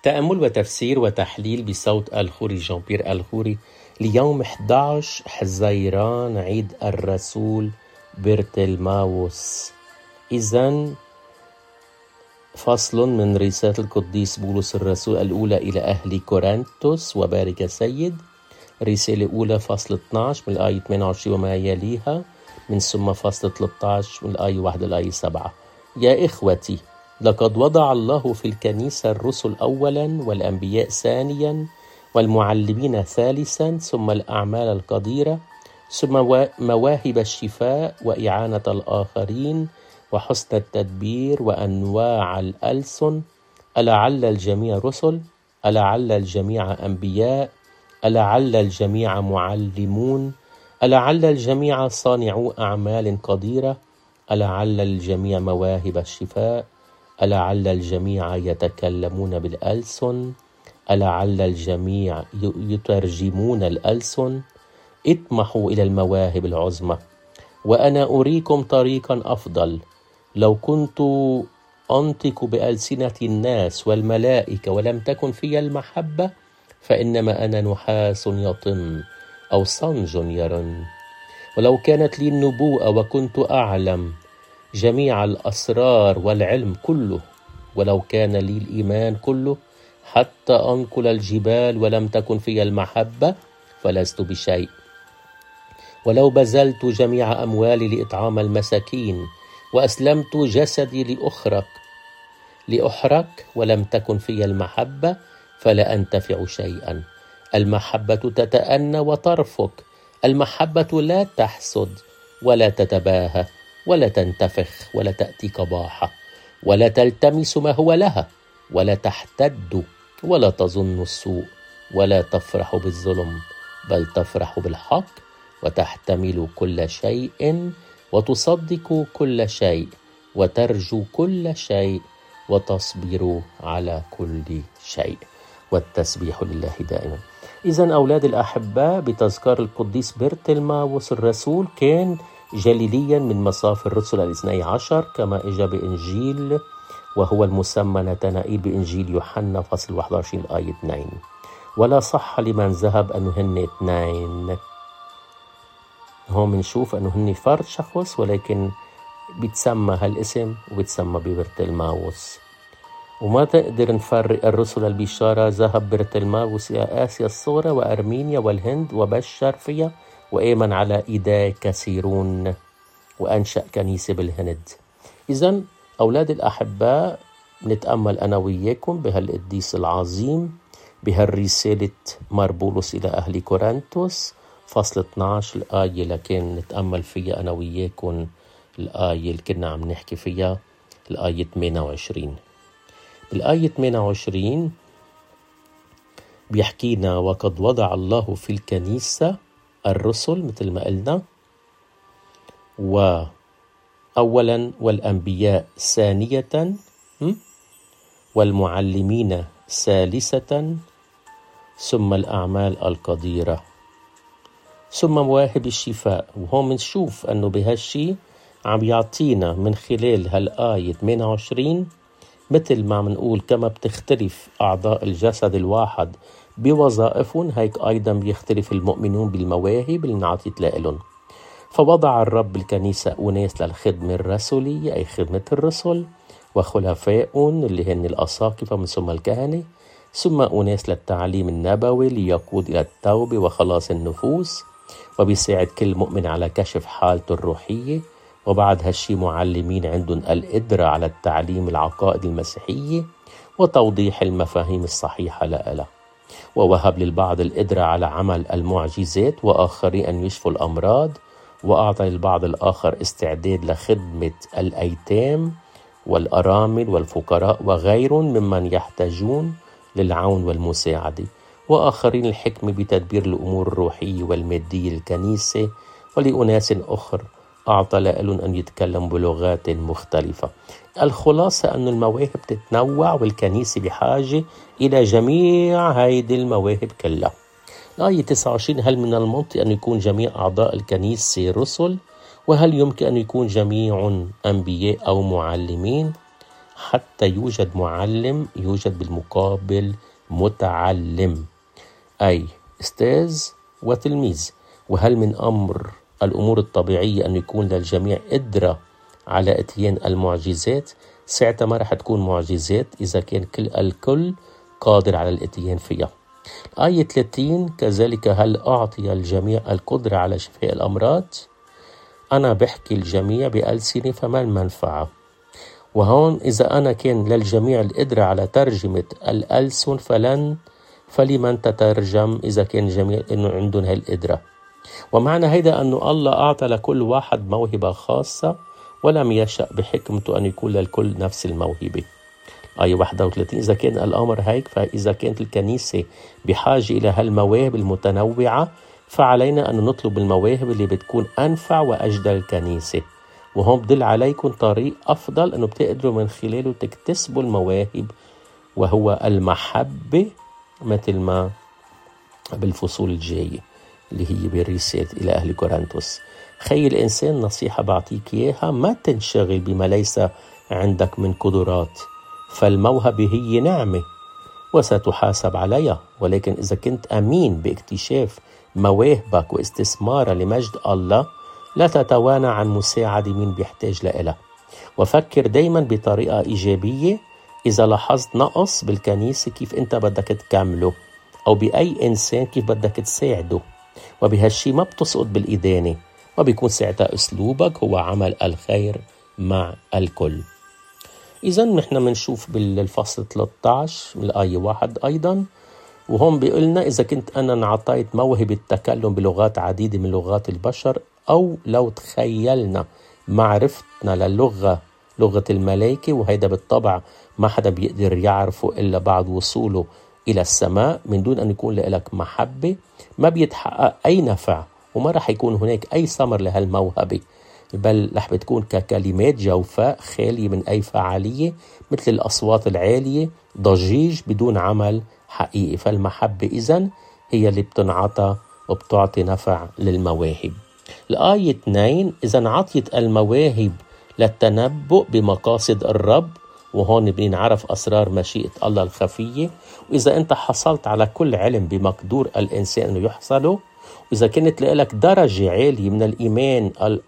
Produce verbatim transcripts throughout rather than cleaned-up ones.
تأمل وتفسير وتحليل بصوت الخوري جان بيير الخوري ليوم أحد عشر حزيران عيد الرسول برتلماوس. إذن فصل من رسالة القديس بولس الرسول الأولى إلى أهل كورنثوس وبارك سيد. رسالة أولى فصل اثني عشر من الآية ثمانية وعشرين وما يليها، من ثم فصل ثلاثة عشر من الآية واحد للآية سبعة. يا إخوتي، لقد وضع الله في الكنيسة الرسل أولا، والأنبياء ثانيا، والمعلمين ثالثا، ثم الأعمال القديرة، ثم مواهب الشفاء وإعانة الآخرين وحسن التدبير وأنواع الألسن. ألعل الجميع رسل؟ ألعل الجميع أنبياء؟ ألعل الجميع معلمون؟ ألعل الجميع صانعو أعمال قديرة؟ ألعل الجميع مواهب الشفاء؟ ألعل الجميع يتكلمون بالألسن؟ ألعل الجميع يترجمون الألسن؟ اطمحوا إلى المواهب العظمى، وأنا أريكم طريقا أفضل. لو كنت أنطق بألسنة الناس والملائكة ولم تكن في المحبة، فإنما أنا نحاس يطن أو صنج يرن. ولو كانت لي النبوءة وكنت أعلم جميع الأسرار والعلم كله، ولو كان لي الإيمان كله حتى أنقل الجبال ولم تكن في المحبة، فلست بشيء. ولو بذلت جميع أموالي لإطعام المساكين وأسلمت جسدي لأخرق لأحرق ولم تكن في المحبة، فلا أنتفع شيئا. المحبة تتأنى وترفق، المحبة لا تحسد ولا تتباهى ولا تنتفخ ولا تأتي قباحة، ولا تلتمس ما هو لها، ولا تحتد، ولا تظن السوء، ولا تفرح بالظلم، بل تفرح بالحق، وتحتمل كل شيء، وتصدق كل شيء، وترجو كل شيء، وتصبر على كل شيء، والتسبيح لله دائما. إذن أولاد الأحباء، بتذكار القديس برتلماوس الرسول، كان جليليا من مصاف الرسل الاثني عشر كما إجا بإنجيل، وهو المسمى نتنائيل بإنجيل يوحنا فصل واحد وعشرين الآية اثنين. ولا صح لمن ذهب أنه هن اثنين. هون بنشوف أنه هن فرد شخص، ولكن بيتسمى هالاسم وبيتسمى ببرتلماوس. وما تقدر نفرق الرسل البشارة. ذهب برتلماوس إلى آسيا الصغرى وأرمينيا والهند وبشر فيها، وآمن على إيديه كثيرون، وأنشأ كنيسة بالهند. إذن أولاد الأحباء، نتأمل أنا وياكم بهالقديس العظيم بهالرسالة مربولس إلى أهل كورنثوس فصل اثني عشر الآية، لكن نتأمل فيها أنا وياكم الآية اللي كنا عم نحكي فيها، الآية ثمانية وعشرين. بالآية ثمانية وعشرين بيحكينا: وقد وضع الله في الكنيسة الرسل، مثل ما قلنا، وأولا والأنبياء ثانية، والمعلمين ثالثة، ثم الأعمال القديرة، ثم مواهب الشفاء. وهون بنشوف أنه بهالشي عم يعطينا من خلال هالآية ثمانية وعشرين، مثل ما منقول كما بتختلف أعضاء الجسد الواحد بوظائفهم، هيك أيضا بيختلف المؤمنون بالمواهب اللي نعطيت لهم. فوضع الرب الكنيسة أناس للخدمة الرسولية، أي خدمة الرسل، وخلفاء اللي هن الأساقفة من ثم الكهنة، ثم أناس للتعليم النبوي ليقود إلى التوبة وخلاص النفوس، وبيساعد كل مؤمن على كشف حالته الروحية. وبعد هالشي معلمين عندهم القدرة على التعليم العقائد المسيحية وتوضيح المفاهيم الصحيحة لها. ووهب للبعض القدرة على عمل المعجزات، وآخرين أن يشفوا الأمراض، وأعطى للبعض الآخر استعداد لخدمة الأيتام والأرامل والفقراء وغيرهم ممن يحتاجون للعون والمساعدة، وآخرين الحكمة بتدبير الأمور الروحية والمادية للكنيسة. ولأناس أخر أعطى لهم أن يتكلموا بلغات مختلفة. الخلاصة أن المواهب تتنوع، والكنيسة بحاجة إلى جميع هيدي المواهب كلها. آية تسعة وعشرين: هل من المنطق أن يكون جميع أعضاء الكنيسة رسل؟ وهل يمكن أن يكون جميع أنبياء أو معلمين؟ حتى يوجد معلم يوجد بالمقابل متعلم، أي أستاذ وتلميذ. وهل من أمر الأمور الطبيعية أن يكون للجميع قدرة على إتيان المعجزات؟ ساعتها ما رح تكون معجزات إذا كان كل الكل قادر على الإتيان فيها. آية ثلاثين كذلك هل أعطي الجميع القدرة على شفاء الأمراض؟ أنا بحكي الجميع بألسنة فما المنفعة؟ وهون إذا أنا كان للجميع القدرة على ترجمة الألسن فلن فلمن تترجم إذا كان الجميع إنه عندهم هالقدرة؟ ومعنى هيدا أنه الله أعطى لكل واحد موهبة خاصة ولم يشأ بحكمته أن يكون للكل نفس الموهبة. آية واحد وثلاثين إذا كان الأمر هيك فإذا كانت الكنيسة بحاجة إلى هالمواهب المتنوعة فعلينا أن نطلب المواهب اللي بتكون أنفع وأجدى الكنيسة. وهم بدل عليكم طريق أفضل أنه بتقدروا من خلاله تكتسبوا المواهب، وهو المحبة، مثل ما بالفصول الجاية اللي هي بالرسالة إلى أهل كورنثوس. خي الإنسان نصيحة بعطيك إياها، ما تنشغل بما ليس عندك من قدرات، فالموهبة هي نعمة وستحاسب عليها. ولكن إذا كنت أمين باكتشاف مواهبك واستثمارها لمجد الله لا تتوانى عن مساعدة من بيحتاج لها. وفكر دايما بطريقة إيجابية إذا لاحظت نقص بالكنيسة كيف أنت بدك تكمله، أو بأي إنسان كيف بدك تساعده، وبهالشي ما بتسقط بالإدانة، وبيكون ساعتها أسلوبك هو عمل الخير مع الكل. إذا نحن منشوف بالفصل ثلاثة عشر من الآية واحد أيضا، وهم بيقولنا إذا كنت أنا انعطيت موهبة التكلم بلغات عديدة من لغات البشر، أو لو تخيلنا معرفتنا للغة لغة الملائكة، وهيدا بالطبع ما حدا بيقدر يعرفه إلا بعد وصوله إلى السماء، من دون أن يكون لك محبة ما بيتحقق أي نفع، وما رح يكون هناك أي ثمر لهالموهبة، بل رح بتكون ككلمات جوفاء خالية من أي فعالية، مثل الأصوات العالية، ضجيج بدون عمل حقيقي. فالمحبة إذن هي اللي بتنعطى وبتعطي نفع للمواهب. الآية اثنين إذا عطيت المواهب للتنبؤ بمقاصد الرب، وهون بنعرف أسرار مشيئة الله الخفية. وإذا أنت حصلت على كل علم بمقدور الإنسان أنه يحصله، وإذا كانت لك درجة عالية من الإيمان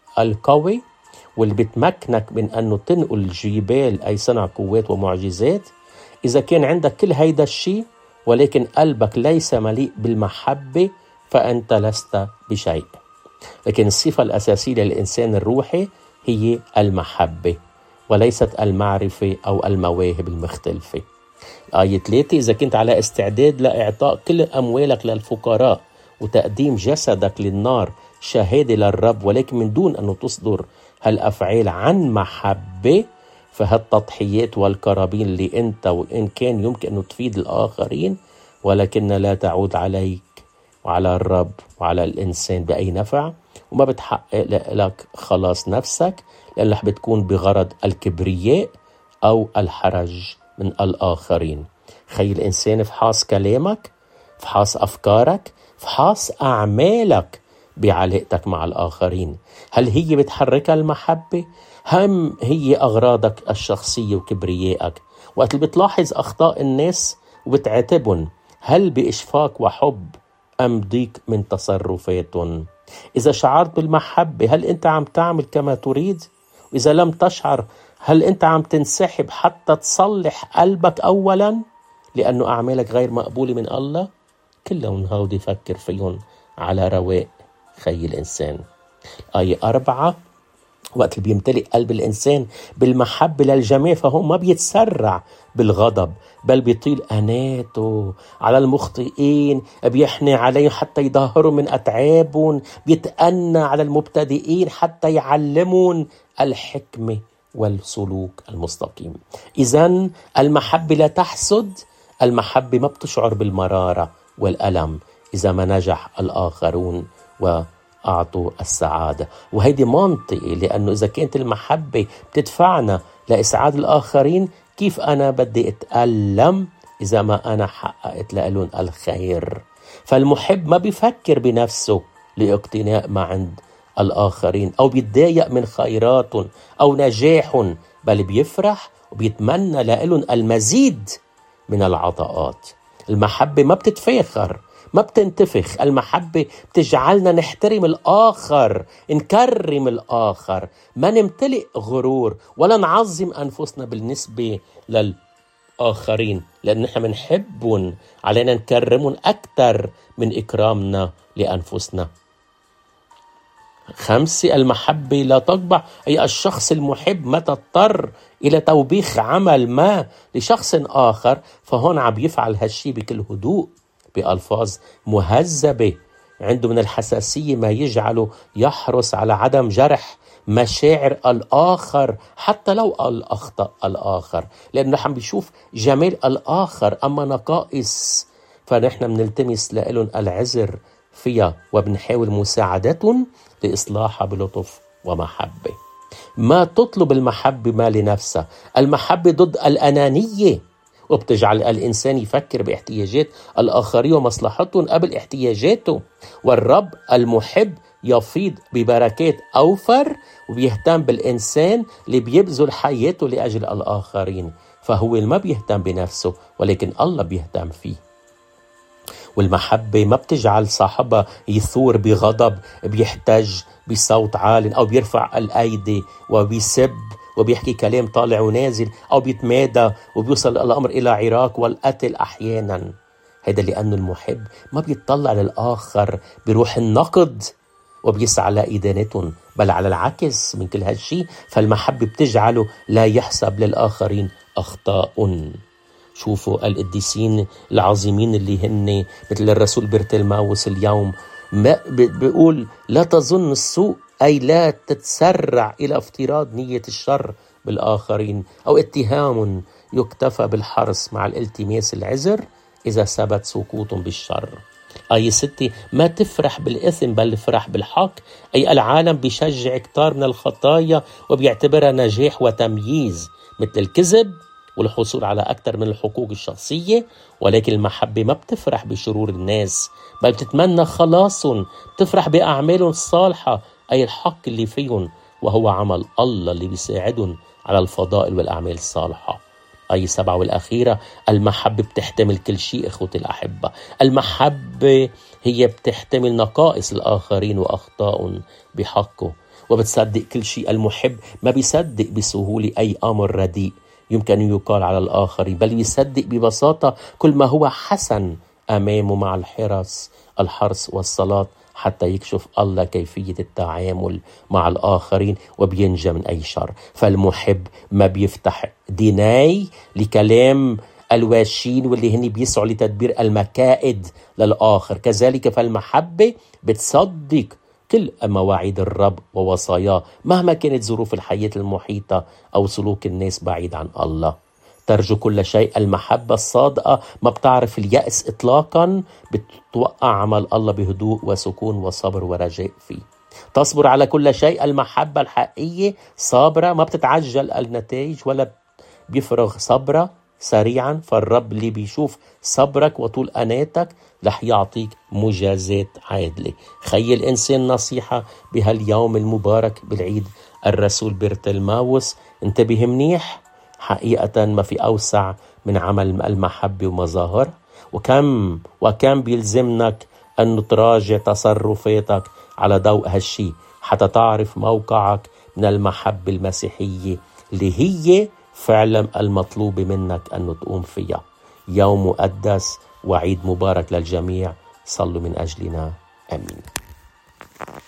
القوي واللي بتمكنك من أنه تنقل الجبال أي صنع قوات ومعجزات، إذا كان عندك كل هيدا الشيء ولكن قلبك ليس مليء بالمحبة فأنت لست بشيء. لكن الصفة الأساسية للإنسان الروحي هي المحبة وليست المعرفة أو المواهب المختلفة. آية ثلاثة إذا كنت على استعداد لإعطاء كل أموالك للفقراء وتقديم جسدك للنار شهادة للرب، ولكن من دون أن تصدر هالأفعال عن محبة، فهالتضحيات والكرابين اللي أنت وإن كان يمكن أن تفيد الآخرين ولكن لا تعود عليك وعلى الرب وعلى الإنسان بأي نفع، وما بتحقق لك خلاص نفسك، لأن رح بتكون بغرض الكبرياء أو الحرج من الآخرين. خي الإنسان فحاص كلامك، فحاص أفكارك، فحاص أعمالك بعلاقتك مع الآخرين. هل هي بتحرك المحبة؟ هم هي أغراضك الشخصية وكبريائك؟ وقت اللي بتلاحظ أخطاء الناس وبتعاتبهم، هل بإشفاق وحب أم ضيق من تصرفاتهم؟ إذا شعرت بالمحبة هل أنت عم تعمل كما تريد؟ وإذا لم تشعر هل أنت عم تنسحب حتى تصلح قلبك أولا لأنه أعمالك غير مقبولة من الله؟ كلهم هودي فكر فيهم على رواق خي الإنسان. آية أربعة وقت اللي بيمتلئ قلب الإنسان بالمحبة للجميع فهو ما بيتسرع بالغضب، بل بيطيل أناته على المخطئين، بيحني عليهم حتى يظهروا من أتعابهم، بيتأنى على المبتدئين حتى يعلمون الحكمة والسلوك المستقيم. إذن المحبة لا تحسد، المحبة ما بتشعر بالمرارة والألم إذا ما نجح الآخرون وأعطوا السعادة. وهيدي منطقي، لأنه إذا كانت المحبة بتدفعنا لإسعاد الآخرين، كيف أنا بدي أتألم إذا ما أنا حققت لهم الخير؟ فالمحب ما بيفكر بنفسه لاقتناء ما عند الآخرين أو بيتضايق من خيراتهم أو نجاحهم، بل بيفرح وبيتمنى لهم المزيد من العطاءات. المحبة ما بتتفاخر، ما بتنتفخ. المحبة بتجعلنا نحترم الآخر، نكرم الآخر، ما نمتلئ غرور ولا نعظم أنفسنا بالنسبة للآخرين، لأن نحن منحبهم، علينا نكرمهم أكثر من إكرامنا لأنفسنا. خمسة، المحبة لا تقبع، أي الشخص المحب متى اضطر إلى توبيخ عمل ما لشخص آخر فهون عم يفعل هالشي بكل هدوء، بألفاظ مهذبة، عنده من الحساسية ما يجعله يحرص على عدم جرح مشاعر الآخر حتى لو الأخطأ الآخر، لأنه نحن بيشوف جمال الآخر أما نقائص فنحن بنلتمس لهم العذر فيها وبنحاول مساعدتهم لإصلاحها بلطف ومحبة. ما تطلب المحبة ما لنفسها. المحبة ضد الأنانية وبتجعل الإنسان يفكر باحتياجات الآخرين ومصلحتهم قبل احتياجاته. والرب المحب يفيض ببركات أوفر وبيهتم بالإنسان اللي بيبذل حياته لأجل الآخرين، فهو ما بيهتم بنفسه ولكن الله بيهتم فيه. والمحبة ما بتجعل صاحبها يثور بغضب، بيحتج بصوت عال أو بيرفع الأيدي وبيسب وبيحكي كلام طالع ونازل أو بيتمادى وبيوصل الأمر إلى عراك والقتل أحيانا. هذا لأن المحب ما بيطلع للآخر بروح النقد وبيسعى لإدانتهم، بل على العكس من كل هالشي فالمحبة بتجعله لا يحسب للآخرين أخطاء. شوفوا القديسين العظيمين اللي هن مثل الرسول برتلماوس اليوم ما بيقول لا تظن السوء، أي لا تتسرع إلى افتراض نية الشر بالآخرين أو اتهام يكتفى بالحرص مع الالتماس العذر إذا ثبت سقوطهم بالشر. أي ستة، ما تفرح بالإثم بل فرح بالحق، أي العالم بيشجع كتار من الخطايا وبيعتبرها نجاح وتمييز مثل الكذب والحصول على أكثر من الحقوق الشخصية، ولكن المحبة ما بتفرح بشرور الناس بل بتتمنى خلاصهم، بتفرح بأعمالهم الصالحة أي الحق اللي فيهم وهو عمل الله اللي بيساعدهم على الفضائل والأعمال الصالحة. أي سبعة والأخيرة، المحبة بتحتمل كل شيء إخوتي الأحبة. المحبة هي بتحتمل نقائص الآخرين وأخطائهم بحقه وبتصدق كل شيء. المحب ما بيصدق بسهولة أي أمر رديء يمكن أن يقال على الآخرين، بل يصدق ببساطة كل ما هو حسن أمامه مع الحرص الحرص والصلاة حتى يكشف الله كيفية التعامل مع الآخرين وبينجى من أي شر. فالمحب ما بيفتح ديناي لكلام الواشين واللي هني بيسعوا لتدبير المكائد للآخر. كذلك فالمحبة بتصدق كل مواعيد الرب ووصاياه مهما كانت ظروف الحياة المحيطة أو سلوك الناس بعيد عن الله. ترجو كل شيء. المحبة الصادقة ما بتعرف اليأس إطلاقا، بتوقع عمل الله بهدوء وسكون وصبر ورجاء فيه. تصبر على كل شيء. المحبة الحقيقية صابرة ما بتتعجل النتائج ولا بيفرغ صبرة سريعا، فالرب اللي بيشوف صبرك وطول أناتك رح يعطيك مجازات عادلة. خي الإنسان نصيحة بهاليوم المبارك بالعيد الرسول برتلماوس، انتبه منيح، حقيقة ما في أوسع من عمل المحبة ومظاهر، وكم وكم بيلزمنك أن تراجع تصرفاتك على ضوء هالشي حتى تعرف موقعك من المحبة المسيحية اللي هي فعلا المطلوب منك أن تقوم فيها. يوم مقدس وعيد مبارك للجميع. صلوا من أجلنا. آمين.